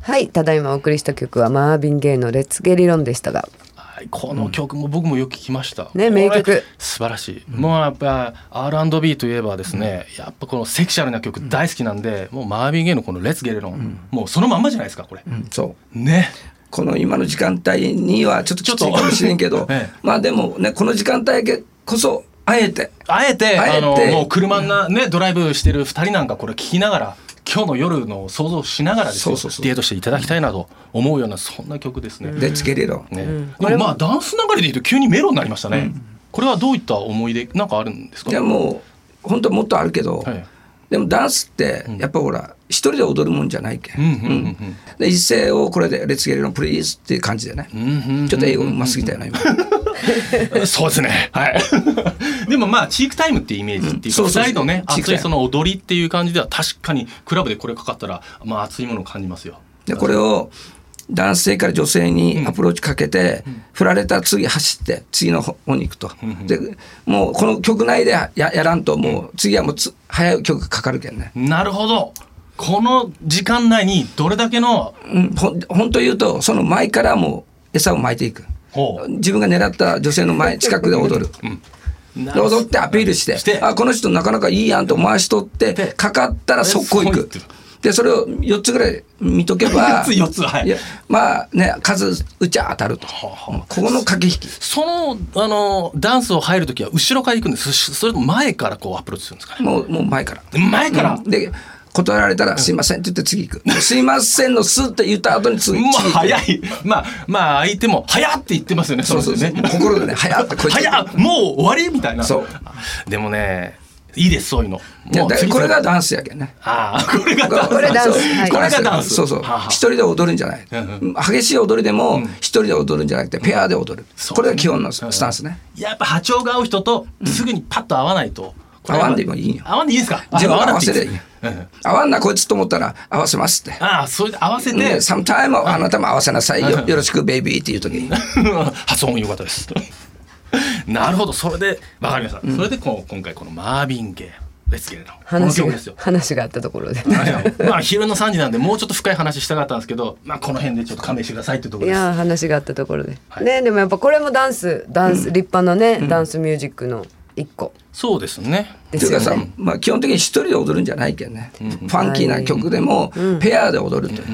はい、ただいまお送りした曲はマーヴィン・ゲイのレッツゲリロンでしたが、 はい、この曲も僕もよく聞きました、 ね、名曲素晴らしい、もうやっぱ R&B といえばですね、やっぱこのセクシャルな曲大好きなんで、もうマーヴィン・ゲイのこのレッツゲリロン、もうそのまんまじゃないですかこれ、 そうね、 この今の時間帯にはちょっときついかもしれんけどまあでもね、この時間帯こそあえてもう車がねドライブしてる2人なんかこれ聞きながら今日の夜の想像しながらですよ、デートしていただきたいなと思うようなそんな曲ですね。 レッツゲリロン、 ね、でもまあダンス流れでいうと急にメロになりましたね、これはどういった思い出なんかあるんですか？ いやもう本当はもっとあるけど、でもダンスってやっぱほら一人で踊るもんじゃないけん、で一斉をこれでレッツゲリロンプリーズっていう感じでね、ちょっと英語うますぎたよな今そうですね、はいでもまあチークタイムっていうイメージっていうか、2人のね熱いその踊りっていう感じでは確かにクラブでこれかかったらまあ熱いものを感じますよ。 でこれを男性から女性にアプローチかけて、振られたら次走って次の方に行くと、でもうこの曲内で やらんともう次はもう早い曲かかるけんね。 なるほど、この時間内にどれだけの、 本当言うとその前からもう餌を撒いていく、自分が狙った女性の前近くで踊る、で踊ってアピールしてあこの人なかなかいいやんと回しとってかかったら速攻行く。でそれを4つぐらい見とけば 4つ、はい、 いやまあね数打ちゃ当たると、ここの駆け引き。 そのダンスを入るときは後ろから行くんです、それとも前からこうアプローチするんですかね？ もう前からで断られたらすいませんって言って次行く、すいませんのすって言った後に次行く。 早い、まあ相手も早って言ってますよね。 そう心でね早ってこいつ早もう終わりみたいな。 そうでもねいいですそういうの。 これがダンスやけんね。 これがダンス。これがダンス。 そう一人で踊るんじゃない。激しい踊りでも一人で踊るんじゃなくてペアで踊る。これが基本のスタンスね。 やっぱ波長が合う人とすぐにパッと合わないと。 合わんでもいいよ。 合わんでいいですか？ 自分合わせでいい。合わんなこいつと思ったら合わせますって。 それで合わせて。 サムタイムあなたも合わせなさいよ。よろしくベイビーっていう時に。 発音良かったです。なるほど、それで分かりました。それで今回このマーヴィン・ゲイレッツゲリロン話があったところでまあ昼の3時なんでもうちょっと深い話したかったんですけど、まあこの辺でちょっと勘弁してくださいっていうところです。 いや話があったところで、ね、でもやっぱこれもダンス立派なね、ダンスミュージックの一個。 そうですね。 ですよね。というかさ、まあ基本的に一人で踊るんじゃないけんね。ファンキーな曲でもペアで踊るという。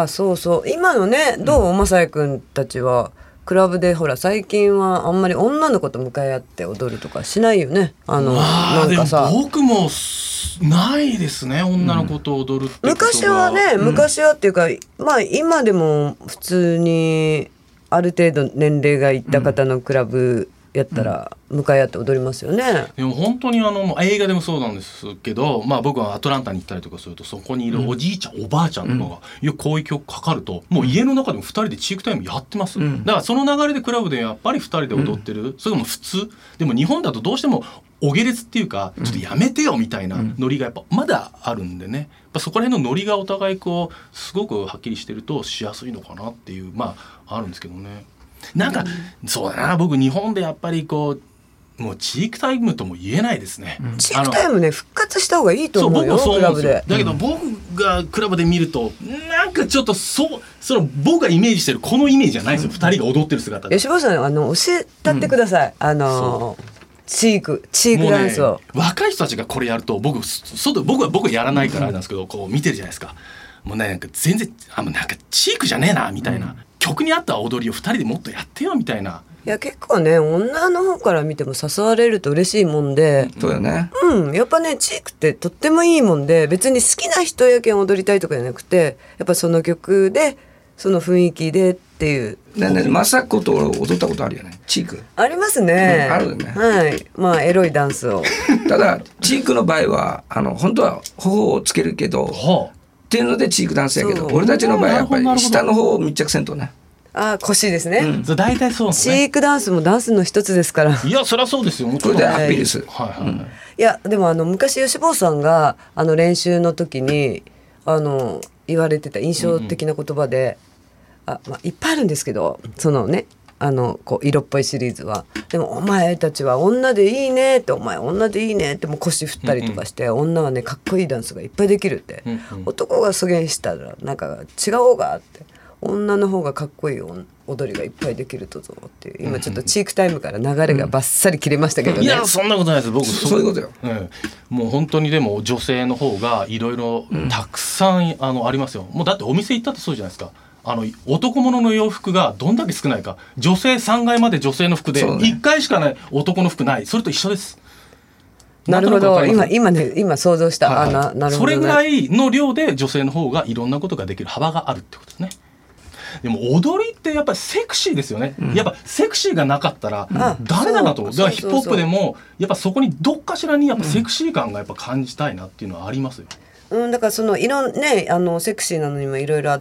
そう今のね、どうまさやくんたちはクラブでほら最近はあんまり女の子と向かい合って踊るとかしないよね。なんかさ、 でも僕もないですね、女の子と踊るってことは。 昔はね、昔はっていうか、まあ今でも普通にある程度年齢がいった方のクラブやったら向かい合って踊りますよね。 でも本当に映画でもそうなんですけど、まあ僕はアトランタに行ったりとかするとそこにいるおじいちゃん、おばあちゃんとかが、いやこういう曲かかるともう家の中でも2人でチークタイムやってます、だからその流れでクラブでやっぱり2人で踊ってる、それも普通。でも日本だとどうしてもお下劣っていうかちょっとやめてよみたいなノリがやっぱまだあるんでね、やっぱそこら辺のノリがお互いこうすごくはっきりしてるとしやすいのかなっていうまああるんですけどね。なんかそうだな、僕日本でやっぱりこうもうチークタイムとも言えないですね。 チークタイムね復活した方がいいと思うよ。 そうクラブで。 だけど僕がクラブで見るとなんかちょっとその僕がイメージしてるこのイメージじゃないですよ、2人が踊ってる姿で。 吉坊さん教えたってください、チークダンスを、 若い人たちがこれやると僕はやらないからあれなんですけど、こう見てるじゃないですか。もうねなんか全然なんかチークじゃねえなみたいな、曲に合った踊りを2人でもっとやってよみたいな。 いや結構ね女の方から見ても誘われると嬉しいもんで、 そうよね。 やっぱねチークってとってもいいもんで、別に好きな人やけん踊りたいとかじゃなくて、やっぱその曲でその雰囲気でっていう。 まさこと踊ったことあるよね、チーク。 ありますね、 あるよね。 はい、まあエロいダンスをただチークの場合は本当は頬をつけるけど、っていうのでチークダンスやけど、俺たちの場合はやっぱり下の方を密着せんとね。 腰ですね、 大体そうですね。 チークダンスもダンスの一つですから。 いやそりゃそうですよ。 これでアピールする。 いやでも昔吉坊さんが練習の時に言われてた印象的な言葉で、いっぱいあるんですけど、そのねこう色っぽいシリーズは。でもお前たちは女でいいねって、お前女でいいねってもう腰振ったりとかして、女はねかっこいいダンスがいっぱいできるって、男がそげんしたらなんか違おうがって、女の方がかっこいい踊りがいっぱいできるとぞっていう、今ちょっとチークタイムから流れがバッサリ切れましたけどね。 いやそんなことないです。僕そういうことよ、 もう本当にでも女性の方がいろいろたくさんありますよ。もうだってお店行ったってそうじゃないですか。男物の洋服がどんだけ少ないか。女性3階まで女性の服で1階しかない男の服ない。それと一緒です。 なるほど。今想像した、 はいはい、 なるほどね。 それぐらいの量で女性の方がいろんなことができる幅があるってことですね。でも踊りってやっぱりセクシーですよね、やっぱセクシーがなかったらダメだなと。だからヒップホップでもやっぱそこにどっかしらにやっぱセクシー感がやっぱ感じたいなっていうのはありますよ。 だからそのね、セクシーなのにもいろいろあって、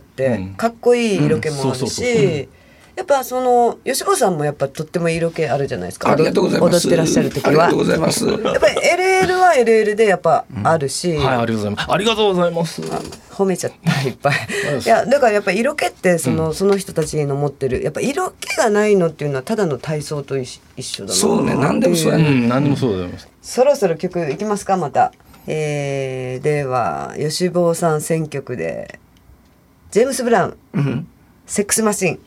かっこいい色気もあるし、やっぱその吉坊さんもやっぱとっても色気あるじゃないですか。 ありがとうございます。 踊ってらっしゃる時は。 ありがとうございます。 やっぱり LL は LL でやっぱあるし、 はい、ありがとうございます。ありがとうございます。 褒めちゃったいっぱい。いやだからやっぱ色気ってその人たちの持ってるやっぱ色気がないのっていうのはただの体操と一緒だな。 そうね、何でもそうやね。 何でもそうだと思います。 そろそろ曲いきますかまた。では吉坊さん選曲でジェームス・ブラウン、セックスマシン。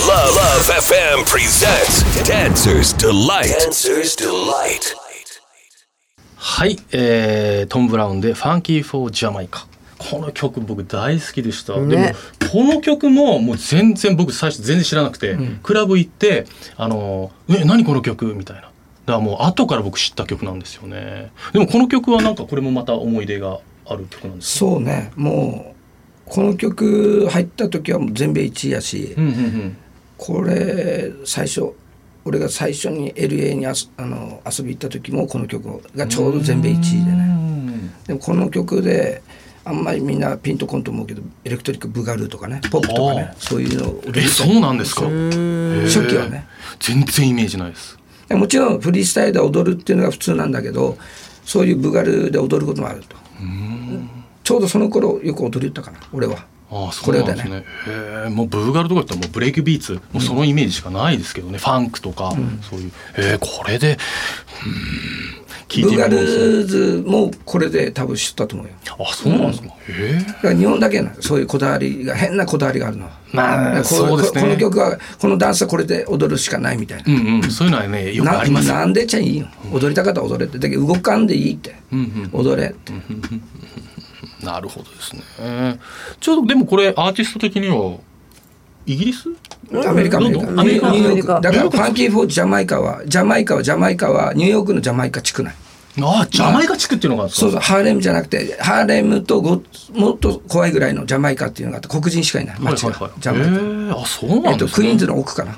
Love FM presents Dancer's Delight。Dancer's Delight。 はい、トム・ブラウンで Funky for Jamaica。この曲僕大好きでした、ね、でもこの曲ももう全然僕最初全然知らなくて、クラブ行って何この曲みたいな。だからもう後から僕知った曲なんですよね。でもこの曲はなんかこれもまた思い出がある曲なんですか。 そうね、もうこの曲入った時はもう全米1位やし、これ俺が最初に LA に遊び行った時もこの曲がちょうど全米1位でね。でもこの曲であんまりみんなピンとこんと思うけど、エレクトリックブガルーとかね、ポップとかね、そういうのをそうなんですか。 初期はね全然イメージないです。 もちろんフリースタイルで踊るっていうのが普通なんだけど、そういうブガルで踊ることもあると。ちょうどその頃よく踊りったかな俺は。 そうなんですね。もうブーガルとかだったらもうブレイクビーツ、もうそのイメージしかないですけどね、ファンクとか、そういうこれでブーガルーズもこれで多分知ったと思うよ。 あ、そうなんですか。 だから日本だけなそういうこだわりが、変なこだわりがあるのは。 まあそうですね。 この曲はこのダンスはこれで踊るしかないみたいな。 そういうのはねよくあります。 なんでちゃいいよ。踊りたかったら踊れって。だけど動かんでいいって。踊れって。 なるほどですね。ちょっとでもこれアーティスト的にはイギリス？ アメリカニューヨーク。だからファンキー・フォー・ジャマイカはニューヨークのジャマイカ地区ない。 ジャマイカ地区っていうのがあるんですか？ そうハーレムじゃなくて、ハーレムともっと怖いぐらいのジャマイカっていうのがあって、黒人しかいない街が、ジャマイカ。 そうなんですね。 クイーンズの奥かな。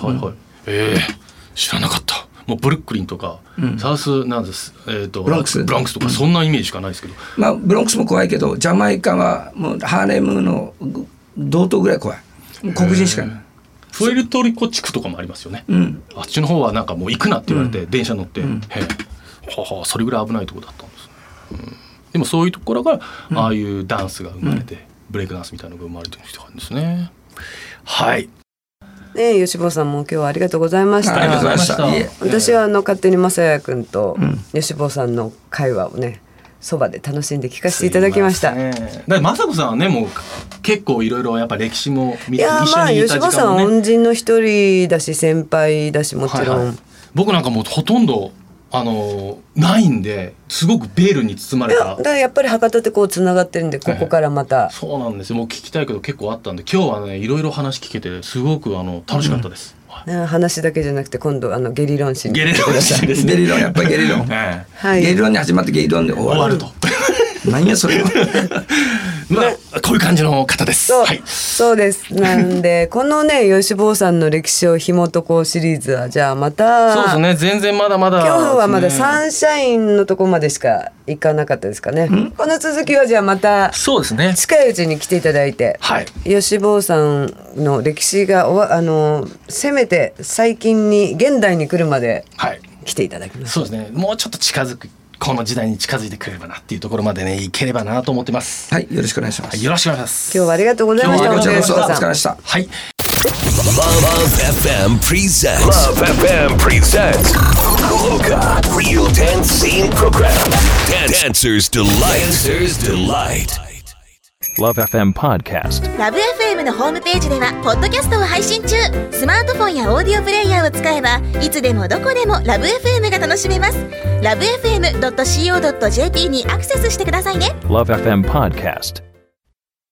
知らなかった。もうブルックリンとか、サウスなんです、 ブロンクスとか、そんなイメージしかないですけど、 ブロンクスも怖いけど、ジャマイカはもうハーレムの同等ぐらい怖い。黒人しかいない。 プエルトリコ地区とかもありますよね。あっちの方はなんかもう行くなって言われて、電車乗って、それぐらい危ないところだったんですね。でもそういうところからああいうダンスが生まれて、ブレイクダンスみたいなのが生まれてるんですね。はい。 吉坊さんも今日はありがとうございました。 ありがとうございました。 私は勝手に正也君と吉坊さんの会話をね、そばで楽しんで聞かせていただきました。 だから雅子さんはね、もう結構いろいろやっぱ歴史も一緒にいた時間もね。 吉坊さんは恩人の一人だし、先輩だし、もちろん、 僕なんかもうほとんどないんで、すごくベールに包まれた。 だからやっぱり博多ってこうつながってるんで、ここからまた、 そうなんですよ。もう聞きたいこと結構あったんで、今日はねいろいろ話聞けてすごく楽しかったです。 話だけじゃなくて、今度ゲリ論誌にゲリ論誌ですね。 ゲリ論、やっぱりゲリ論。ゲリ論に始まってゲリ論で終わると。何やそれは。 こういう感じの方です。 そうです。なんでこのね、吉坊さんの歴史を紐解こうシリーズは、じゃあまた。 そうですね。全然まだまだ。 今日はまだサンシャインのとこまでしか行かなかったですかね。この続きはじゃあまた。 そうですね。 近いうちに来ていただいて。吉坊さんの歴史がせめて最近に現代に来るまで来ていただきます。 そうですね。もうちょっと近づく。この時代に近づいてくれればなっていうところまでね、いければなと思ってます。 はい、よろしくお願いします。 よろしくお願いします。 今日はありがとうございました。 お疲れ様でした。 はい。 Love FM presents. Love FM presents. Fukuoka Real Dance Scene Program. Dancers Delight. Dancers Delight. Love FM Podcast。 ラブ FM のホームページではポッドキャストを配信中。スマートフォンやオーディオプレイヤーを使えばいつでもどこでもラブ FM が楽しめます。ラブ FM.co.jp にアクセスしてくださいね。 Love FM Podcast。